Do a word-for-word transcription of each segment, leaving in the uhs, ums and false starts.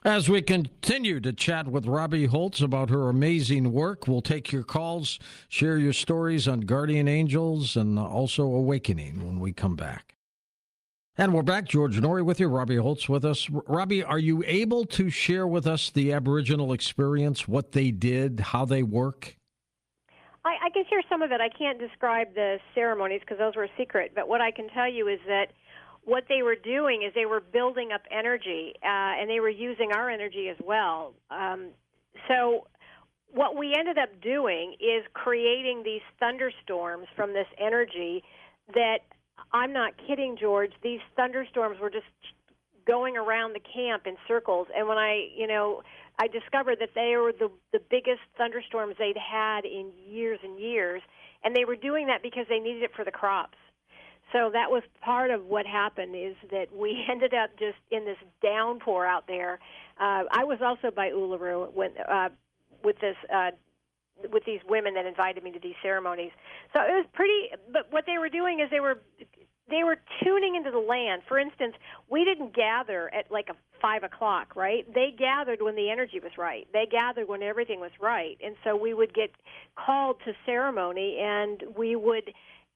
As we continue to chat with Robbie Holtz about her amazing work, we'll take your calls, share your stories on guardian angels and also awakening when we come back. And we're back. George Noory with you. Robbie Holtz with us. Robbie, are you able to share with us the Aboriginal experience, what they did, how they work? I, I can share some of it. I can't describe the ceremonies because those were a secret. But what I can tell you is that what they were doing is they were building up energy, uh, and they were using our energy as well. Um, so what we ended up doing is creating these thunderstorms from this energy that, I'm not kidding, George, these thunderstorms were just going around the camp in circles. And when I, you know, I discovered that they were the, the biggest thunderstorms they'd had in years and years, and they were doing that because they needed it for the crops. So that was part of what happened, is that we ended up just in this downpour out there. Uh, I was also by Uluru when, uh, with this uh, with these women that invited me to these ceremonies. So it was pretty. But what they were doing is they were they were tuning into the land. For instance, we didn't gather at like a five o'clock, right? They gathered when the energy was right. They gathered when everything was right, and so we would get called to ceremony, and we would.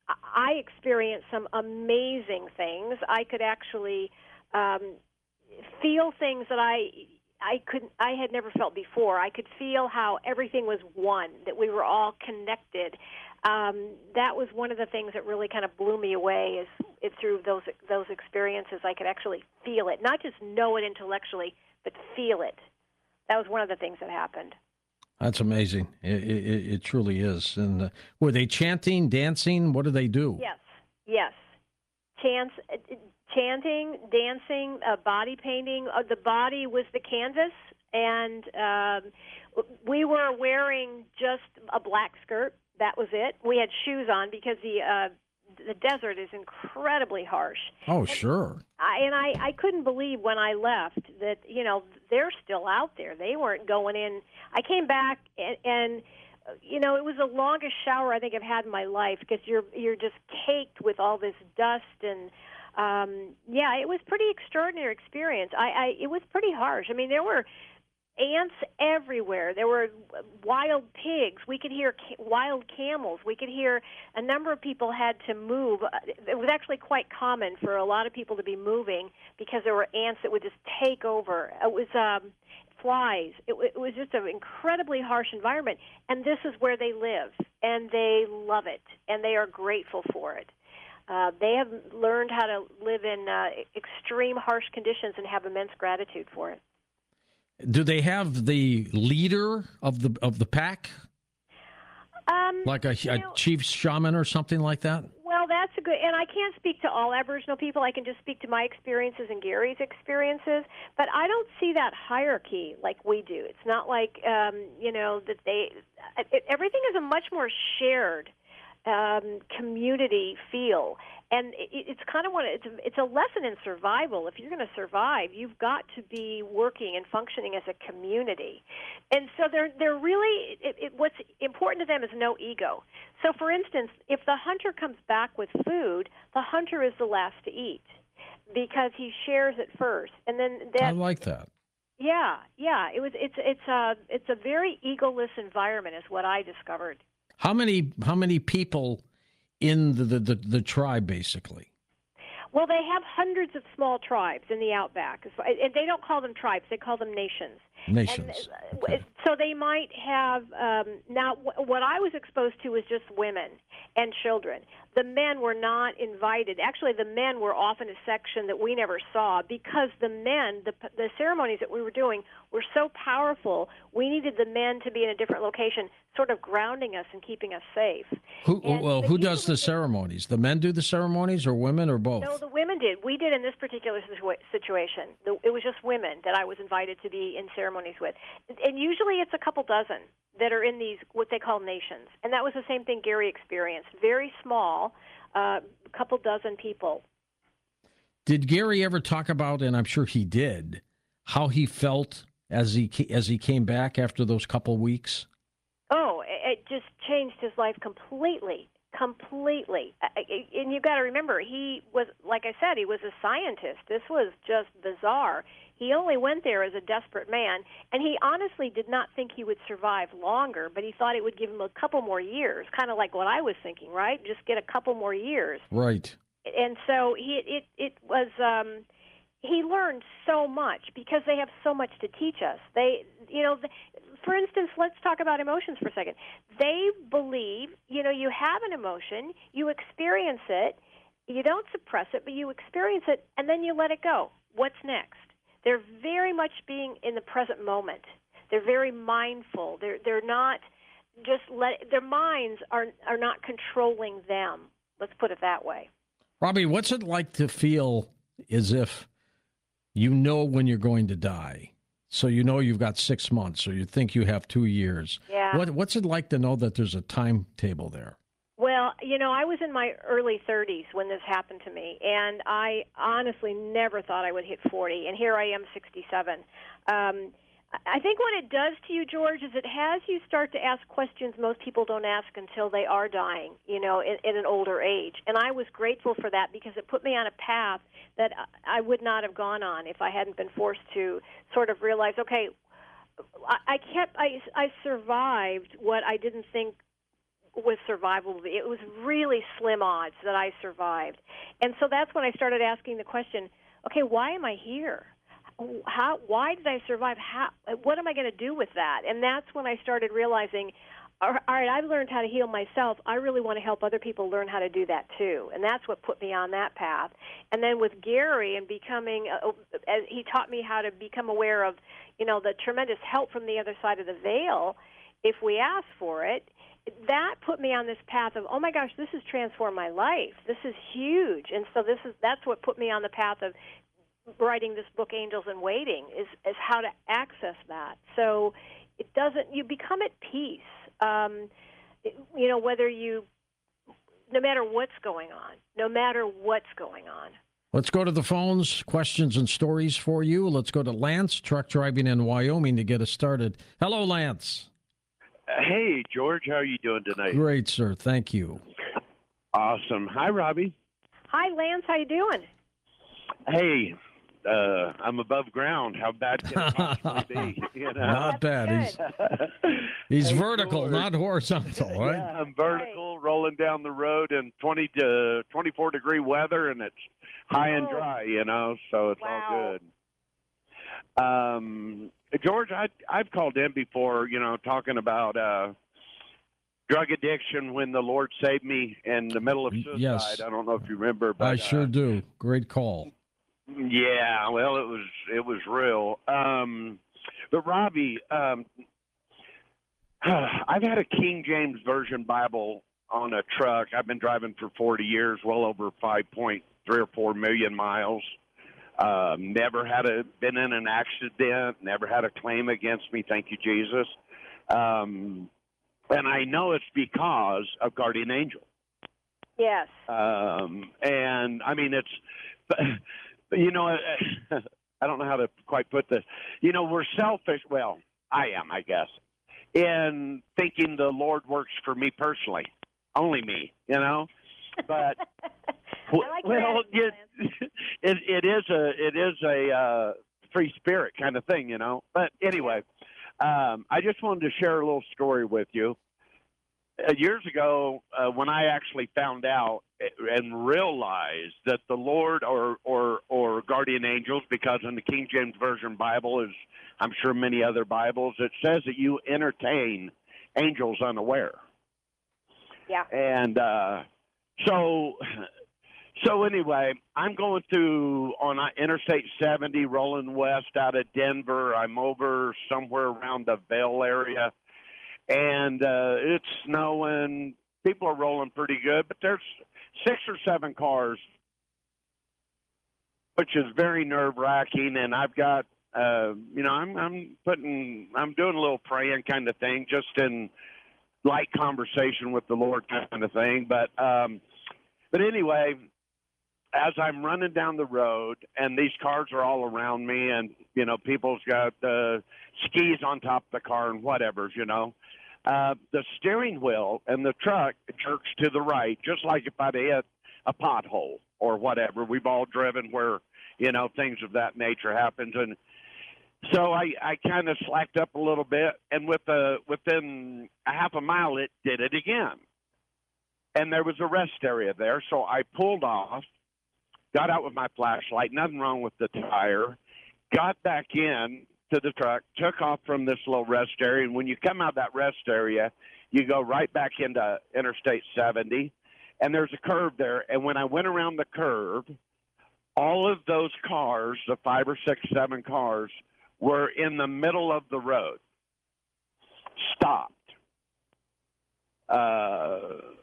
I experienced some amazing things. I could actually um, feel things that I I could I had never felt before. I could feel how everything was one, that we were all connected. Um, that was one of the things that really kind of blew me away. Is it through those those experiences I could actually feel it, not just know it intellectually, but feel it. That was one of the things that happened. That's amazing. It, it, it truly is. And uh, were they chanting, dancing? What do they do? Yes, yes. Chants, chanting, dancing, uh, body painting. Uh, the body was the canvas, and um, we were wearing just a black skirt. That was it. We had shoes on because the uh, the desert is incredibly harsh. Oh, and sure. I, and I, I couldn't believe when I left that, you know, they're still out there. They weren't going in. I came back, and, and you know, it was the longest shower I think I've had in my life because you're you're just caked with all this dust. And, um, yeah, it was pretty extraordinary experience. I, I It was pretty harsh. I mean, there were ants everywhere. There were wild pigs. We could hear ca- wild camels. We could hear a number of people had to move. It was actually quite common for a lot of people to be moving because there were ants that would just take over. It was um, flies. It, it was just an incredibly harsh environment, and this is where they live, and they love it, and they are grateful for it. Uh, they have learned how to live in uh, extreme harsh conditions and have immense gratitude for it. Do they have the leader of the of the pack, Um, like a, a know, chief shaman or something like that? Well, that's a good, and I can't speak to all Aboriginal people. I can just speak to my experiences and Gary's experiences. But I don't see that hierarchy like we do. It's not like um, you know that they. It, everything is a much more shared um, community feel. And it, it's kind of what it's, it's a lesson in survival. If you're going to survive, you've got to be working and functioning as a community. And so they're they're really it, it, what's important to them is no ego. So, for instance, if the hunter comes back with food, the hunter is the last to eat because he shares it first, and then that, I like that. Yeah, yeah. It was it's it's a it's a very egoless environment, is what I discovered. How many how many people in the, the, the, the tribe, basically? Well, they have hundreds of small tribes in the outback. And they don't call them tribes. They call them nations. Nations. And, okay. So they might have, um, now what I was exposed to was just women and children. The men were not invited. Actually, the men were off in a section that we never saw because the men, the, the ceremonies that we were doing were so powerful, we needed the men to be in a different location, sort of grounding us and keeping us safe. Who, and, well, who does the ceremonies? The men do the ceremonies or women or both? No, the women did. We did in this particular situa- situation. The, it was just women that I was invited to be in ceremonies with. And usually it's a couple dozen that are in these, what they call nations. And that was the same thing Gary experienced. Very small, a uh, couple dozen people. Did Gary ever talk about, and I'm sure he did, how he felt as he as he came back after those couple weeks? Oh, it just changed his life completely, completely. And you've got to remember, he was, like I said, he was a scientist. This was just bizarre. He only went there as a desperate man, and he honestly did not think he would survive longer, but he thought it would give him a couple more years, kind of like what I was thinking, right? Just get a couple more years. Right. And so he it it was um he learned so much because they have so much to teach us. They, you know, for instance, let's talk about emotions for a second. They believe, you know, you have an emotion, you experience it, you don't suppress it, but you experience it, and then you let it go. What's next? They're very much being in the present moment. They're very mindful. They're they're not just let their minds are are not controlling them. Let's put it that way. Robbie, what's it like to feel as if you know when you're going to die? So you know you've got six months, or you think you have two years. Yeah. What What's it like to know that there's a timetable there? Well, you know, I was in my early thirties when this happened to me, and I honestly never thought I would hit forty, and here I am, sixty-seven. Um, I think what it does to you, George, is it has you start to ask questions most people don't ask until they are dying, you know, in, in an older age. And I was grateful for that because it put me on a path that I would not have gone on if I hadn't been forced to sort of realize, okay, I, I kept, I, I survived what I didn't think was survivable. It was really slim odds that I survived. And so that's when I started asking the question, okay, why am I here? How? Why did I survive? How? What am I going to do with that? And that's when I started realizing, all right, I've learned how to heal myself. I really want to help other people learn how to do that too. And that's what put me on that path. And then with Gary and becoming, uh, he taught me how to become aware of, you know, the tremendous help from the other side of the veil if we ask for it. That put me on this path of, oh my gosh, this has transformed my life. This is huge. And so this is that's what put me on the path of writing this book, Angels in Waiting, is, is how to access that. So it doesn't, you become at peace, um, you know, whether you, no matter what's going on, no matter what's going on. Let's go to the phones, questions and stories for you. Let's go to Lance, truck driving in Wyoming, to get us started. Hello, Lance. Hey, George, how are you doing tonight? Great, sir. Thank you. Awesome. Hi, Robbie. Hi, Lance. How you doing? Hey, uh, I'm above ground. How bad can it possibly be? You know? Not bad. He's, he's Hey, vertical, George. not horizontal, right? Yeah, I'm vertical, rolling down the road in twenty to twenty-four degree weather, and it's high and Oh. dry, you know, so it's Wow. all good. Um, George, I, I've called in before, you know, talking about uh, drug addiction when the Lord saved me in the middle of suicide. Yes. I don't know if you remember, but I sure uh, do. Great call. yeah, well, it was it was real. Um, but Robbie, um, I've had a King James Version Bible on a truck. I've been driving for forty years, well over five point three or four million miles. Uh, never had a been in an accident. Never had a claim against me. Thank you, Jesus. Um, and I know it's because of Guardian Angel. Yes. Um, and I mean, it's, but, but, you know, I don't know how to quite put this. You know, we're selfish. Well, I am, I guess, in thinking the Lord works for me personally, only me, you know, but I like your well, attitude, it, it, it is a, it is a, uh, free spirit kind of thing, you know, but anyway, um, I just wanted to share a little story with you. Uh, years ago, uh, when I actually found out and realized that the Lord or, or, or guardian angels, because in the King James Version Bible, is I'm sure many other Bibles, it says that you entertain angels unaware. Yeah. And uh, so, so anyway, I'm going through on Interstate seventy, rolling west out of Denver. I'm over somewhere around the Vail area. And uh, it's snowing. People are rolling pretty good, but there's six or seven cars, which is very nerve-wracking. And I've got, uh, you know, I'm I'm putting, I'm doing a little praying kind of thing, just in light conversation with the Lord kind of thing. But um, but anyway, as I'm running down the road, and these cars are all around me, and you know, people's got uh, skis on top of the car and whatever's, you know. Uh, the steering wheel and the truck jerks to the right, just like if I'd hit a pothole or whatever. We've all driven where, you know, things of that nature happens. And So I, I kind of slacked up a little bit, and with the within a half a mile, it did it again. And there was a rest area there, so I pulled off, got out with my flashlight, nothing wrong with the tire, got back in to the truck, took off from this little rest area, and when you come out of that rest area, you go right back into Interstate seventy, and there's a curve there. And when I went around the curve, all of those cars, the five or six, seven cars, were in the middle of the road, stopped. Uh,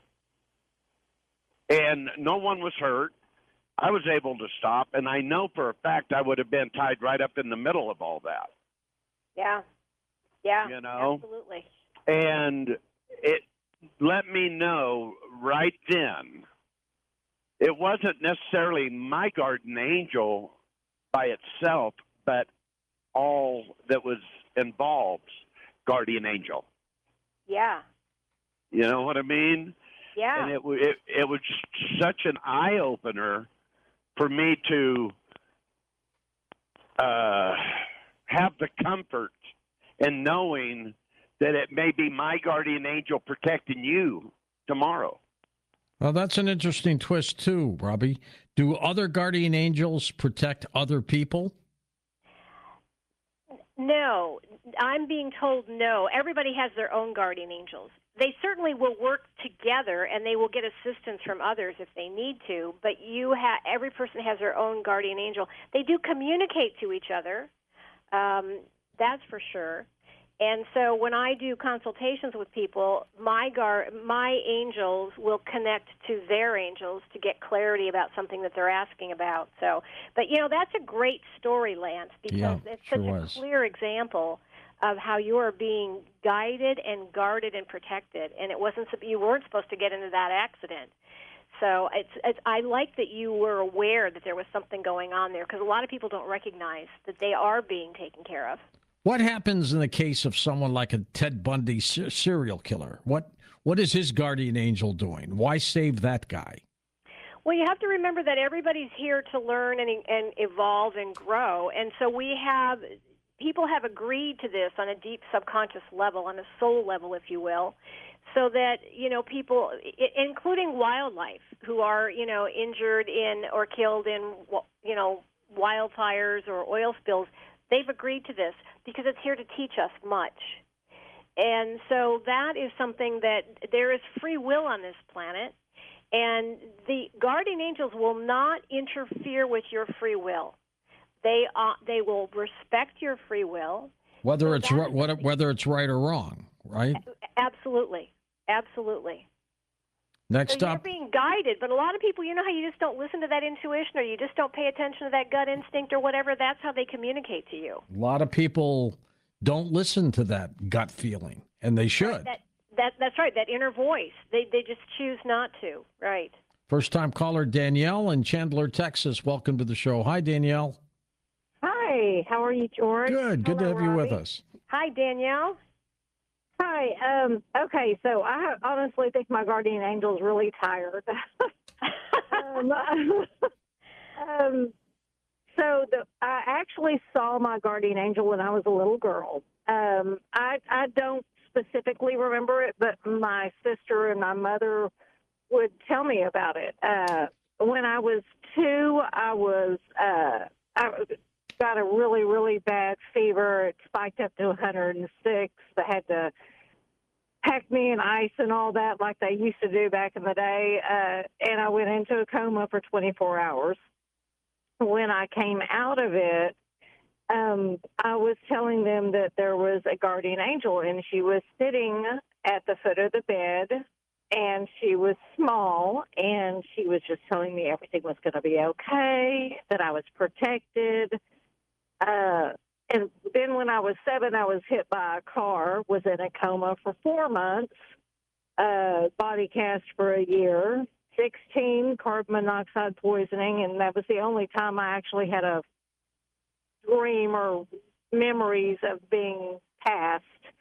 and no one was hurt. I was able to stop, and I know for a fact I would have been tied right up in the middle of all that. Yeah. Yeah. You know? Absolutely. And it let me know right then it wasn't necessarily my guardian angel by itself, but all that was involved guardian angel. Yeah. You know what I mean? Yeah. And it it it was such an eye opener for me to uh, have the comfort in knowing that it may be my guardian angel protecting you tomorrow. Well, that's an interesting twist too, Robbie. Do other guardian angels protect other people? No, I'm being told no. Everybody has their own guardian angels. They certainly will work together, and they will get assistance from others if they need to. But you ha- every person has their own guardian angel. They do communicate to each other. Um, that's for sure. And so when I do consultations with people, my gar- my angels will connect to their angels to get clarity about something that they're asking about. So, but you know, that's a great story, Lance, because Yeah, it's sure such a was. clear example of how you are being guided and guarded and protected. And it wasn't you weren't supposed to get into that accident. So it's, it's I like that you were aware that there was something going on there, because a lot of people don't recognize that they are being taken care of. What happens in the case of someone like a Ted Bundy ser- serial killer? What what is his guardian angel doing? Why save that guy? Well, you have to remember that everybody's here to learn and, and evolve and grow. And so we have, people have agreed to this on a deep subconscious level, on a soul level, if you will, so that, you know, people, including wildlife, who are, you know, injured in or killed in, you know, wildfires or oil spills, they've agreed to this because it's here to teach us much. And so that is something that there is free will on this planet, and the guardian angels will not interfere with your free will. They uh, they will respect your free will. Whether So it's that right, is whether, something- whether it's right or wrong, right? Absolutely. Absolutely. Next So up, you're being guided, but a lot of people, you know how you just don't listen to that intuition, or you just don't pay attention to that gut instinct or whatever? That's how they communicate to you. a lot of people don't listen to that gut feeling, and they should. That, that That's right, that inner voice. They, they just choose not to, right? First time caller Danielle in Chandler, Texas. Welcome to the show. Hi, Danielle. Hi, how are you, George? Good. Good to Hello, have you with Robbie. us. Hi, Danielle. Hi. Um, okay, so I honestly think my guardian angel's really tired. um, um, so the, I actually saw my guardian angel when I was a little girl. Um, I, I don't specifically remember it, but my sister and my mother would tell me about it. Uh, when I was two, I was uh, I got a really, really bad fever. It spiked up to one hundred six. They had to pack me in ice and all that like they used to do back in the day. Uh, and I went into a coma for twenty-four hours. When I came out of it, um, I was telling them that there was a guardian angel, and she was sitting at the foot of the bed, and she was small, and she was just telling me everything was going to be okay, that I was protected. Uh, and then when I was seven, I was hit by a car, was in a coma for four months, uh, body cast for a year, sixteen, carbon monoxide poisoning, and that was the only time I actually had a dream or memories of being passed.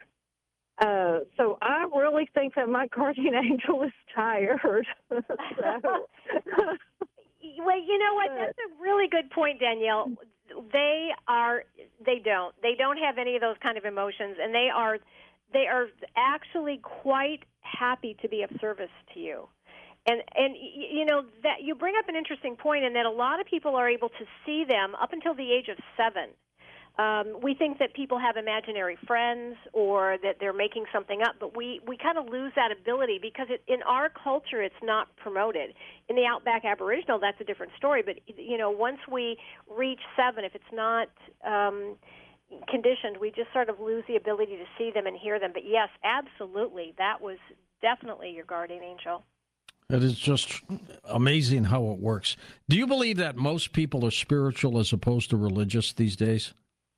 Uh, so I really think that my guardian angel is tired. so, Well, you know what? That's a really good point, Danielle. they are. They don't. They don't have any of those kind of emotions, and they are. They are actually quite happy to be of service to you. And and you know that you bring up an interesting point in that a lot of people are able to see them up until the age of seven. Um, we think that people have imaginary friends or that they're making something up, but we, we kind of lose that ability because it, in our culture it's not promoted. In the Outback Aboriginal, that's a different story. But you know, once we reach seven, if it's not um, conditioned, we just sort of lose the ability to see them and hear them. But yes, absolutely, that was definitely your guardian angel. It is just amazing how it works. Do you believe that most people are spiritual as opposed to religious these days?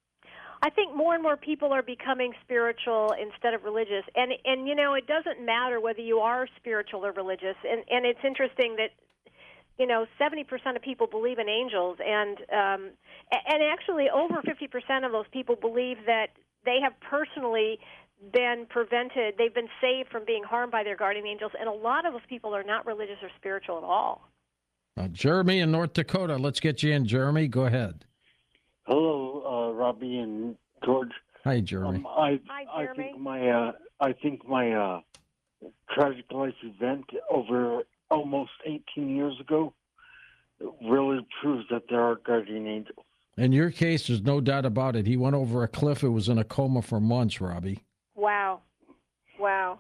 I think more and more people are becoming spiritual instead of religious. And, and you know, it doesn't matter whether you are spiritual or religious. And, and it's interesting that, you know, seventy percent of people believe in angels. And, um, and actually over fifty percent of those people believe that they have personally been prevented, they've been saved from being harmed by their guardian angels. And a lot of those people are not religious or spiritual at all. Uh, Jeremy in North Dakota. Let's get you in, Jeremy. Go ahead. Hello, uh, Robbie and George. Hi, Jeremy. Um, I, Hi, Jeremy. I think my uh, I think my uh, tragic life event over almost eighteen years ago really proves that there are guardian angels. In your case, there's no doubt about it. He went over a cliff. It was in a coma for months, Robbie. Wow. Wow.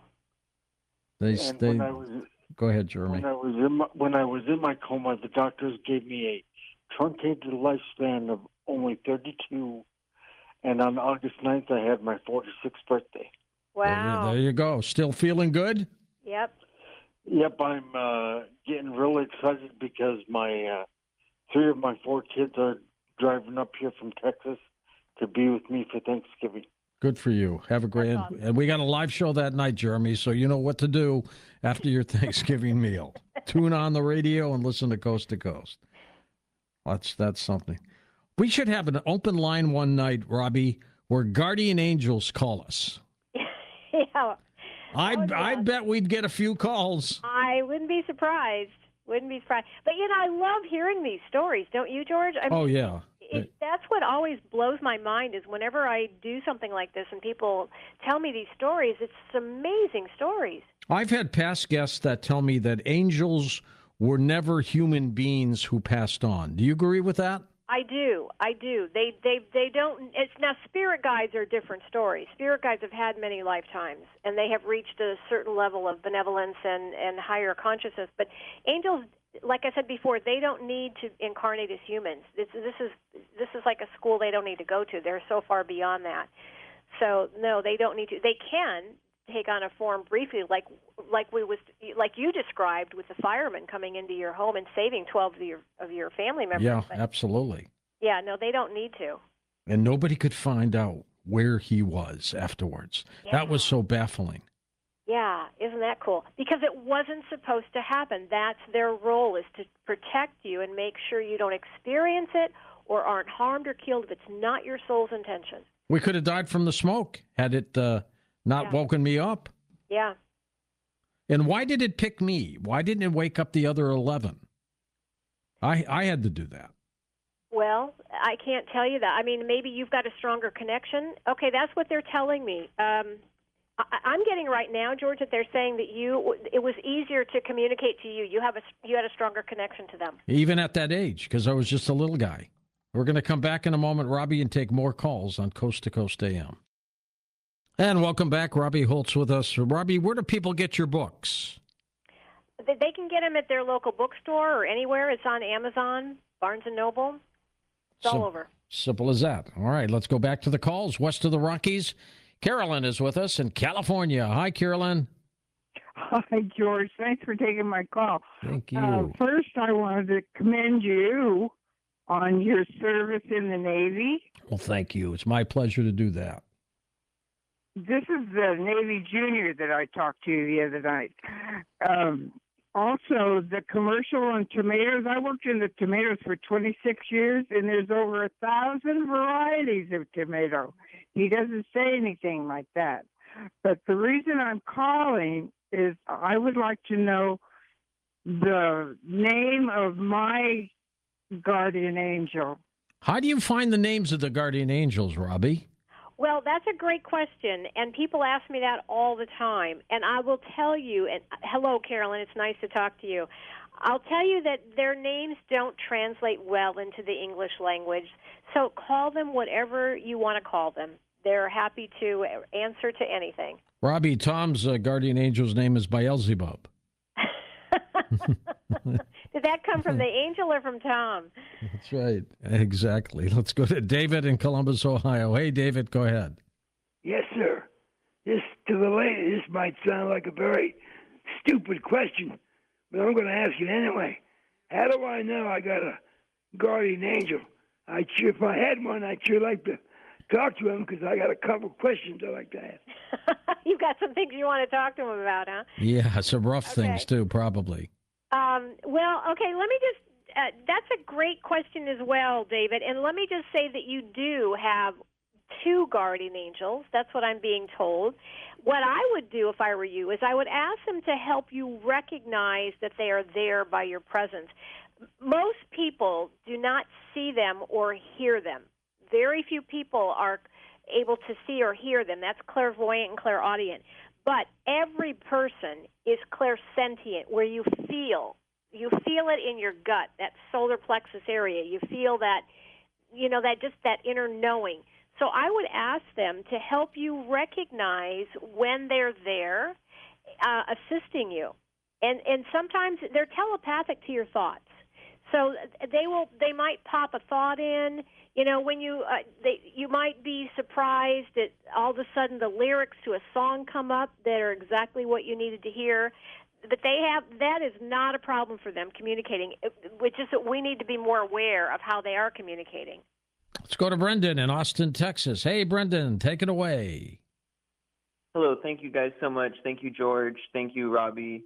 They, And they, when I was go ahead, Jeremy. when I was in my, when I was in my coma, the doctors gave me a truncated lifespan of only thirty-two, and on August ninth, I had my forty-sixth birthday. Wow. There, there you go. Still feeling good? Yep. Yep, I'm uh, getting really excited because my uh, three of my four kids are driving up here from Texas to be with me for Thanksgiving. Good for you. Have a great, awesome. and we got a live show that night, Jeremy, so you know what to do after your Thanksgiving meal. Tune on the radio and listen to Coast to Coast. That's that's something. We should have an open line one night, Robbie, where guardian angels call us. Yeah. I Oh, yeah. I bet we'd get a few calls. I wouldn't be surprised. Wouldn't be surprised. But, you know, I love hearing these stories, don't you, George? I mean, Oh yeah. it, that's what always blows my mind is whenever I do something like this and people tell me these stories, it's amazing stories. I've had past guests that tell me that angels were never human beings who passed on. Do you agree with that? I do. I do. They they they don't. It's now spirit guides are different stories. Spirit guides have had many lifetimes, and they have reached a certain level of benevolence and and higher consciousness. But angels, like I said before, they don't need to incarnate as humans. This this is this is like a school they don't need to go to. They're so far beyond that. So no, they don't need to. They can take on a form briefly, like like we was like you described with the fireman coming into your home and saving twelve of your of your family members. Yeah, But, absolutely. yeah, no, they don't need to. And nobody could find out where he was afterwards. That was Yeah. so baffling. Yeah, isn't that cool? Because it wasn't supposed to happen. That's their role, is to protect you and make sure you don't experience it or aren't harmed or killed if it's not your soul's intention. We could have died from the smoke had it uh, not Yeah. woken me up. Yeah. And why did it pick me? Why didn't it wake up the other eleven? I I had to do that. Well, I can't tell you that. I mean, maybe you've got a stronger connection. Okay, that's what they're telling me. Um, I, I'm getting right now, George, that they're saying that you it was easier to communicate to you. You have a you had a stronger connection to them. Even at that age, because I was just a little guy. We're going to come back in a moment, Robbie, and take more calls on Coast to Coast A M. And welcome back, Robbie Holtz with us. Robbie, where do people get your books? They they can get them at their local bookstore or anywhere. It's on Amazon, Barnes and Noble. It's all Sim- over. Simple as that. All right, let's go back to the calls. West of the Rockies, Carolyn is with us in California. Hi, Carolyn. Hi, George. Thanks for taking my call. Thank you. Uh, first, I wanted to commend you on your service in the Navy. Well, thank you. It's my pleasure to do that. This is the Navy junior that I talked to the other night. Um, also, the commercial on tomatoes, I worked in the tomatoes for twenty-six years, and there's over a thousand varieties of tomato. He doesn't say anything like that. But the reason I'm calling is I would like to know the name of my guardian angel. How do you find the names of the guardian angels, Robbie? Well, that's a great question, and people ask me that all the time. And I will tell you, and hello, Carolyn, it's nice to talk to you. I'll tell you that their names don't translate well into the English language, so call them whatever you want to call them. They're happy to answer to anything. Robbie, Tom's uh, guardian angel's name is Beelzebub. Did that come from the angel or from Tom? That's right. Exactly. Let's go to David in Columbus, Ohio. Hey, David, go ahead. Yes, sir. This to the lady, this might sound like a very stupid question, but I'm going to ask it anyway. How do I know I got a guardian angel? I sure, if I had one, I'd sure like to talk to him because I got a couple questions I like to ask. You've got some things you want to talk to him about, huh? Yeah, some rough Okay. things too, probably. Um, well, okay, let me just, uh, that's a great question as well, David. And let me just say that you do have two guardian angels. That's what I'm being told. What I would do if I were you is I would ask them to help you recognize that they are there by your presence. Most people do not see them or hear them. Very few people are able to see or hear them. That's clairvoyant and clairaudient. But every person is clairsentient, where you feel. You feel it in your gut, that solar plexus area. You feel that, you know, that just that inner knowing. So I would ask them to help you recognize when they're there, uh, assisting you. And and sometimes they're telepathic to your thoughts. So they will. They might pop a thought in. You know, when you uh, they, you might be surprised that all of a sudden the lyrics to a song come up that are exactly what you needed to hear. But they have that is not a problem for them communicating. Which is that we need to be more aware of how they are communicating. Let's go to Brendan in Austin, Texas. Hey, Brendan, take it away. Hello. Thank you guys so much. Thank you, George. Thank you, Robbie.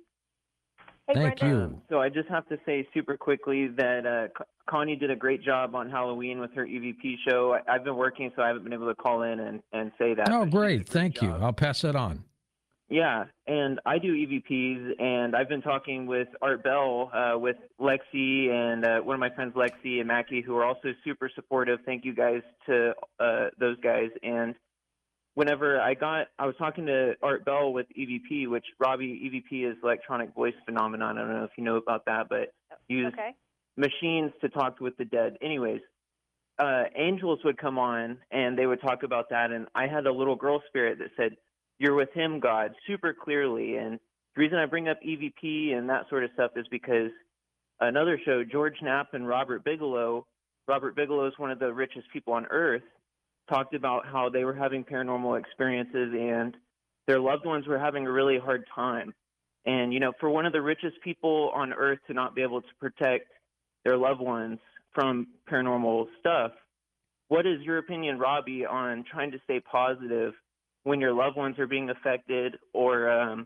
Hey, Thank Brenda. you. So I just have to say super quickly that uh, Connie did a great job on Halloween with her E V P show. I, I've been working, so I haven't been able to call in and, and say that. Oh, but she did a great. Thank you. job. I'll pass it on. Yeah, and I do E V Ps, and I've been talking with Art Bell, uh, with Lexi, and uh, one of my friends, Lexi and Mackie, who are also super supportive. Thank you guys to uh, those guys. And whenever I got, I was talking to Art Bell with E V P, which Robbie, E V P is electronic voice phenomenon. I don't know if you know about that, but use Okay. machines to talk with the dead. Anyways, uh, angels would come on and they would talk about that. And I had a little girl spirit that said, "You're with him, God," super clearly. And the reason I bring up E V P and that sort of stuff is because another show, George Knapp and Robert Bigelow, Robert Bigelow is one of the richest people on earth, talked about how they were having paranormal experiences and their loved ones were having a really hard time. And, you know, for one of the richest people on earth to not be able to protect their loved ones from paranormal stuff, what is your opinion, Robbie, on trying to stay positive when your loved ones are being affected, or um,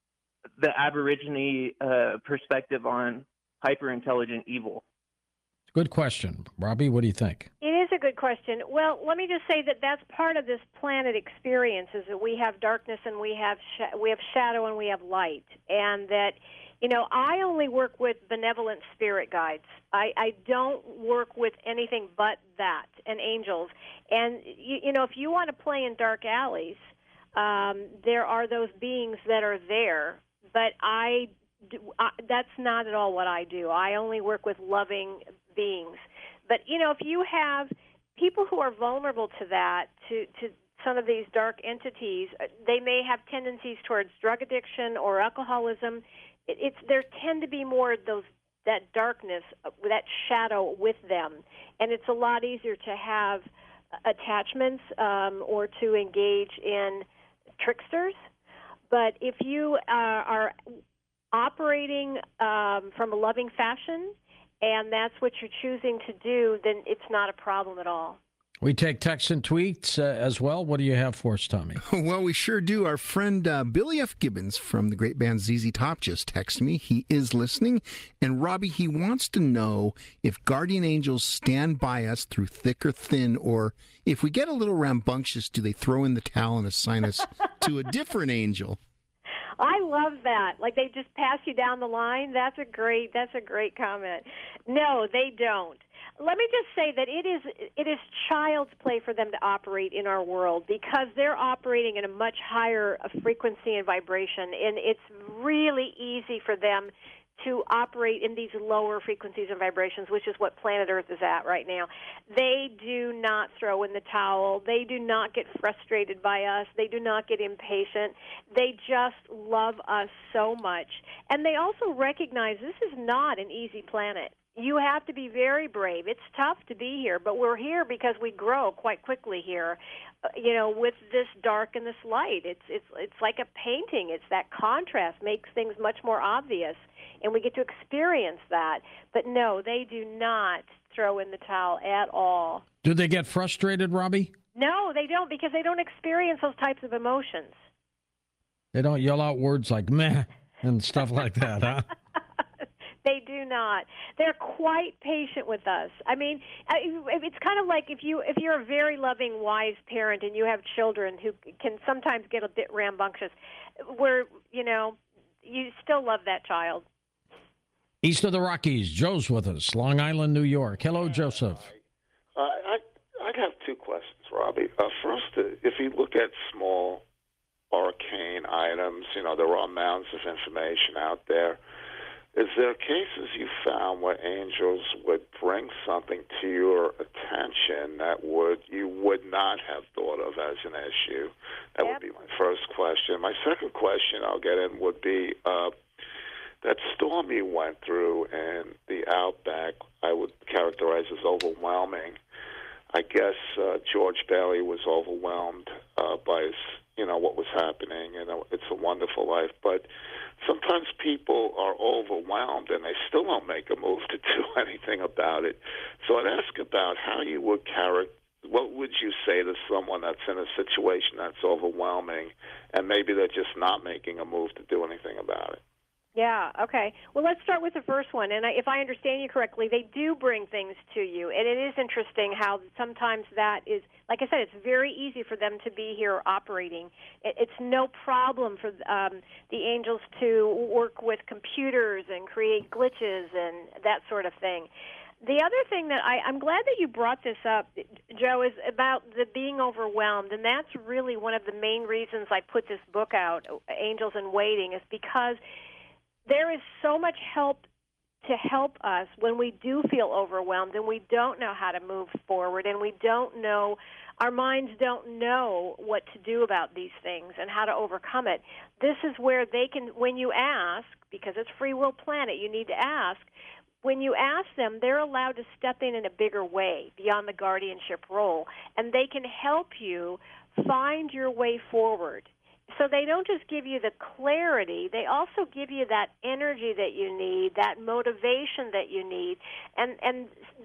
the Aborigine uh, perspective on hyper-intelligent evil? Good question. Robbie, what do you think? It is a good question. Well, let me just say that that's part of this planet experience, is that we have darkness and we have sh- we have shadow and we have light, and that, you know, I only work with benevolent spirit guides. I, I don't work with anything but that, and angels. And you, you know, if you want to play in dark alleys, um, there are those beings that are there. But I, do, I, that's not at all what I do. I only work with loving beings. But, you know, if you have people who are vulnerable to that, to, to some of these dark entities, they may have tendencies towards drug addiction or alcoholism. It, it's there tend to be more of those that darkness, that shadow with them, and it's a lot easier to have attachments um, or to engage in tricksters. But if you uh, are operating um, from a loving fashion, and that's what you're choosing to do, then it's not a problem at all. We take texts and tweets uh, as well. What do you have for us, Tommy? Well, we sure do. Our friend uh, Billy F. Gibbons from the great band Z Z Top just texted me. He is listening. And Robbie, he wants to know if guardian angels stand by us through thick or thin, or if we get a little rambunctious, do they throw in the towel and assign us to a different angel? I love that. Like they just pass you down the line. That's a great. That's a great comment. No, they don't. let me just say that it is it is child's play for them to operate in our world because they're operating in a much higher frequency and vibration, and it's really easy for them to operate in these lower frequencies and vibrations, which is what planet Earth is at right now. They do not throw in the towel. They do not get frustrated by us. They do not get impatient. They just love us so much. And they also recognize this is not an easy planet. You have to be very brave. It's tough to be here, but we're here because we grow quite quickly here. Uh, you know, with this dark and this light, it's it's it's like a painting. It's that contrast makes things much more obvious, and we get to experience that. But no, they do not throw in the towel at all. Do they get frustrated, Robbie? No, they don't, because they don't experience those types of emotions. They don't yell out words like meh and stuff like that, huh? They do not. They're quite patient with us. I mean, it's kind of like if you if you're a very loving, wise parent and you have children who can sometimes get a bit rambunctious, where you know you still love that child. East of the Rockies, Joe's with us, Long Island, New York. Hello, Joseph. Uh, I I'd have two questions, Robbie. Uh, first, uh, if you look at small arcane items, you know there are mounds of information out there. Is there cases you found where angels would bring something to your attention that would you would not have thought of as an issue? That yep. would be my first question. My second question I'll get in would be uh, that storm you went through in the Outback, I would characterize as overwhelming. I guess uh, George Bailey was overwhelmed uh, by his, you know, what was happening, and It's a Wonderful Life, but sometimes people are overwhelmed and they still don't make a move to do anything about it. So I'd ask about how you would characterize, what would you say to someone that's in a situation that's overwhelming and maybe they're just not making a move to do anything about it? Yeah, okay. Well, let's start with the first one. And I, if I understand you correctly, they do bring things to you. And it is interesting how sometimes that is, like I said, it's very easy for them to be here operating. It, it's no problem for um, the angels to work with computers and create glitches and that sort of thing. The other thing that I, I'm glad that you brought this up, Joe, is about the being overwhelmed. And that's really one of the main reasons I put this book out, Angels in Waiting, is because there is so much help to help us when we do feel overwhelmed and we don't know how to move forward and we don't know, our minds don't know what to do about these things and how to overcome it. This is where they can, when you ask, because it's Free Will Planet, you need to ask, when you ask them, they're allowed to step in in a bigger way beyond the guardianship role, and they can help you find your way forward. So they don't just give you the clarity, they also give you that energy that you need, that motivation that you need, and, and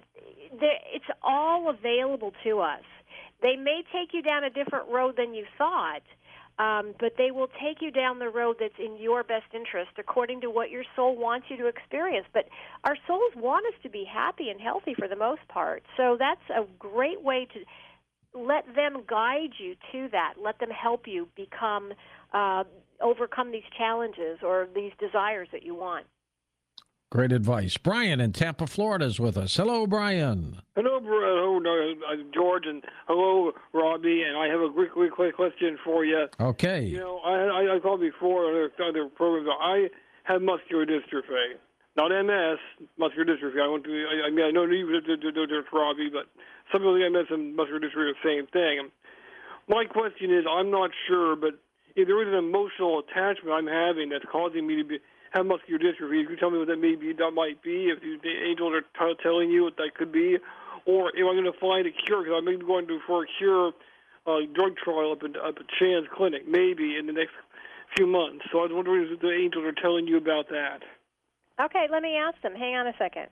it's all available to us. They may take you down a different road than you thought, um, but they will take you down the road that's in your best interest according to what your soul wants you to experience. But our souls want us to be happy and healthy for the most part, so that's a great way to let them guide you to that. Let them help you become, uh, overcome these challenges or these desires that you want. Great advice. Brian in Tampa, Florida is with us. Hello, Brian. Hello, hello uh, George, and hello, Robbie. And I have a quick, quick, quick question for you. Okay. You know, I, I, I called before on other programs. I have muscular dystrophy. Not M S, muscular dystrophy. I want to. I, I mean, I know you did Robbie, but some of the M S and muscular dystrophy are the same thing. My question is, I'm not sure, but if there is an emotional attachment I'm having that's causing me to be, have muscular dystrophy, you can tell me what that may be. That might be if the angels are t- telling you what that could be, or if I'm going to find a cure because I may be going to for a cure uh, drug trial up at up at Chan's clinic maybe in the next few months. So I was wondering if the angels are telling you about that. Okay, let me ask them. Hang on a second.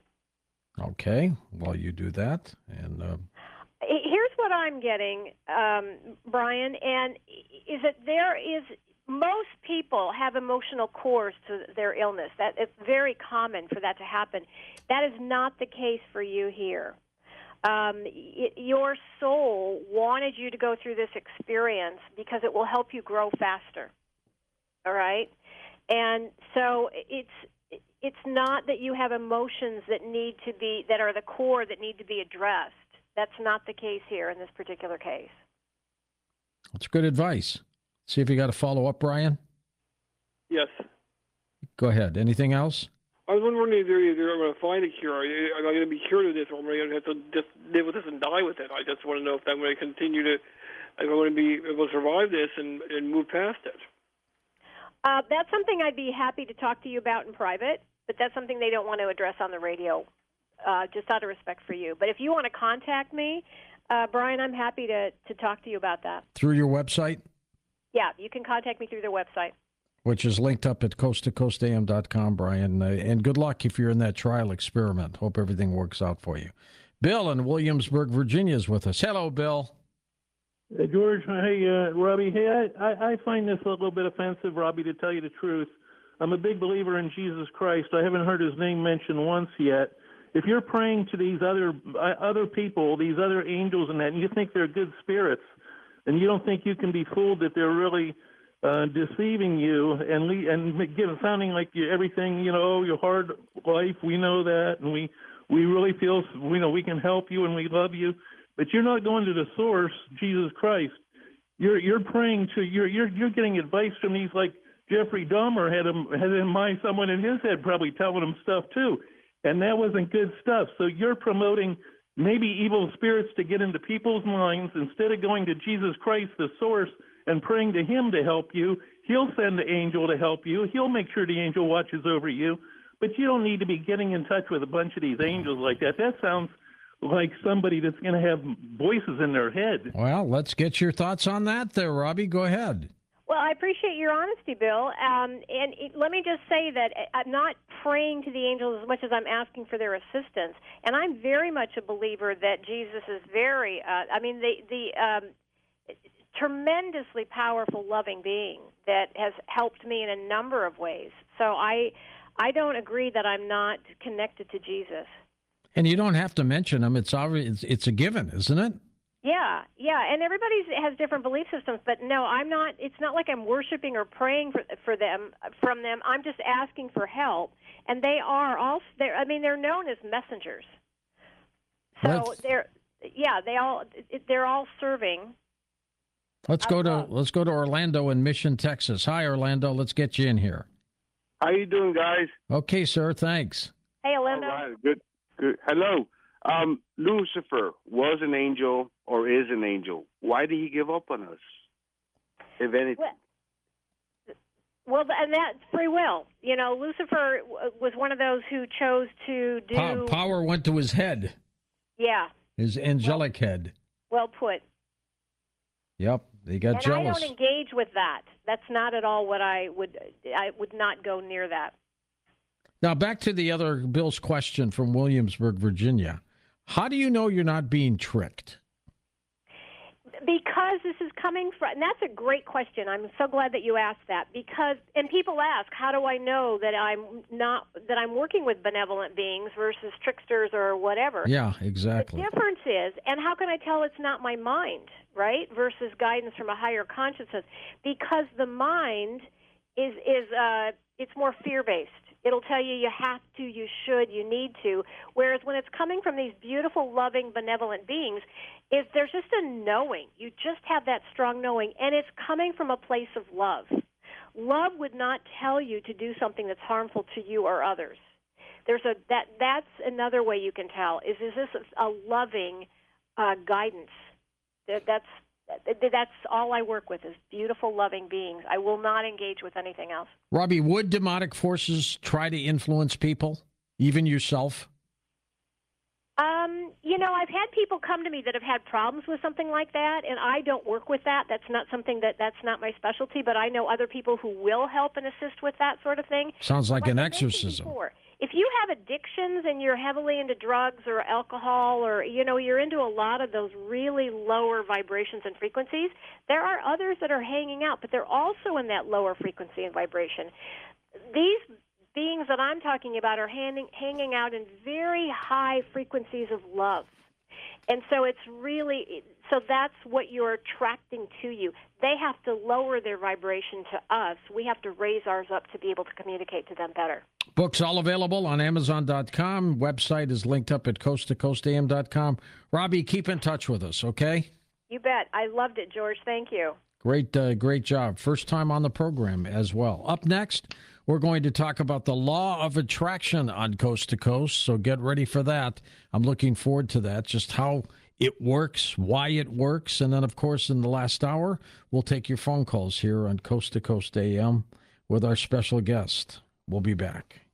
Okay, while you do that. And uh... here's what I'm getting, um, Brian, and is that there is, most people have emotional cores to their illness. That it's very common for that to happen. That is not the case for you here. Um, it, your soul wanted you to go through this experience because it will help you grow faster. All right? And so it's it's not that you have emotions that need to be, that are the core that need to be addressed. That's not the case here in this particular case. That's good advice. See if you got a follow up, Brian. Yes. Go ahead. Anything else? I was wondering if they're either going to find a cure. Am I going to be cured of this, or am I going to have to just live with this and die with it? I just want to know if I'm going to continue to, if I'm going to be able to survive this and, and move past it. Uh, that's something I'd be happy to talk to you about in private, but that's something they don't want to address on the radio, uh, just out of respect for you. But if you want to contact me, uh, Brian, I'm happy to, to talk to you about that. Through your website? Yeah, you can contact me through their website. Which is linked up at coast to coast a m dot com, Brian. Uh, and good luck if you're in that trial experiment. Hope everything works out for you. Bill in Williamsburg, Virginia is with us. Hello, Bill. Hey, George. Hey, uh, Robbie. Hey, I, I, I find this a little bit offensive, Robbie, to tell you the truth. I'm a big believer in Jesus Christ. I haven't heard his name mentioned once yet. If you're praying to these other uh, other people, these other angels and that, and you think they're good spirits, and you don't think you can be fooled that they're really uh, deceiving you and le- and give, sounding like you, everything, you know, your hard life, we know that, and we, we really feel, you know, we can help you and we love you. But you're not going to the source, Jesus Christ. You're you're praying to you're you're you're getting advice from these, like Jeffrey Dahmer had him had in mind someone in his head probably telling him stuff too, and that wasn't good stuff. So you're promoting maybe evil spirits to get into people's minds instead of going to Jesus Christ, the source, and praying to him to help you. He'll send the angel to help you. He'll make sure the angel watches over you. But you don't need to be getting in touch with a bunch of these angels like that. That sounds like somebody that's going to have voices in their head. Well, let's get your thoughts on that there, Robbie. Go ahead. Well, I appreciate your honesty, Bill. Um, and it, let me just say that I'm not praying to the angels as much as I'm asking for their assistance. And I'm very much a believer that Jesus is very, uh, I mean, the, the um, tremendously powerful, loving being that has helped me in a number of ways. So I, I don't agree that I'm not connected to Jesus. And you don't have to mention them. It's already, it's, it's a given, isn't it? Yeah, yeah, and everybody has different belief systems, but no, I'm not. It's not like I'm worshiping or praying for for them from them. I'm just asking for help, and they are all. They're, I mean, they're known as messengers. So Let's, they're, yeah, they all they're all serving. Let's go to let's go to Orlando in Mission, Texas. Hi, Orlando. Let's get you in here. How you doing, guys? Okay, sir. Thanks. Hey, Orlando. All right, good, good. Hello. Um, Lucifer was an angel or is an angel. Why did he give up on us, if anything? Well, well, and that's free will. You know, Lucifer was one of those who chose to do... Pa- power went to his head. Yeah. His angelic well, head. Well put. Yep, they got and jealous. I don't engage with that. That's not at all what I would... I would not go near that. Now, back to the other Bill's question from Williamsburg, Virginia. How do you know you're not being tricked? Because this is coming from, and that's a great question. I'm so glad that you asked that. Because, and people ask, how do I know that I'm not, that I'm working with benevolent beings versus tricksters or whatever? Yeah, exactly. The difference is, and how can I tell it's not my mind, right, versus guidance from a higher consciousness? Because the mind is, is uh, it's more fear-based. It'll tell you you have to, you should, you need to. Whereas when it's coming from these beautiful, loving, benevolent beings, is there's just a knowing. You just have that strong knowing, and it's coming from a place of love. Love would not tell you to do something that's harmful to you or others. There's a that that's another way you can tell. Is is this a loving uh, guidance? That, that's That's all I work with is beautiful, loving beings. I will not engage with anything else. Robbie, would demonic forces try to influence people, even yourself? Um, you know, I've had people come to me that have had problems with something like that, and I don't work with that. That's not something that that's not my specialty, but I know other people who will help and assist with that sort of thing. Sounds like, like an I exorcism. Before, if you have addictions and you're heavily into drugs or alcohol or, you know, you're into a lot of those really lower vibrations and frequencies, there are others that are hanging out, but they're also in that lower frequency and vibration. These beings that I'm talking about are hanging, hanging out in very high frequencies of love. And so it's really, so that's what you're attracting to you. They have to lower their vibration to us. We have to raise ours up to be able to communicate to them better. Books all available on Amazon dot com. Website is linked up at coast to coast a m dot com. Robbie, keep in touch with us, okay? You bet. I loved it, George. Thank you. Great, uh, great job. First time on the program as well. Up next, we're going to talk about the law of attraction on Coast to Coast, so get ready for that. I'm looking forward to that, just how it works, why it works, and then, of course, in the last hour, we'll take your phone calls here on Coast to Coast A M with our special guest. We'll be back.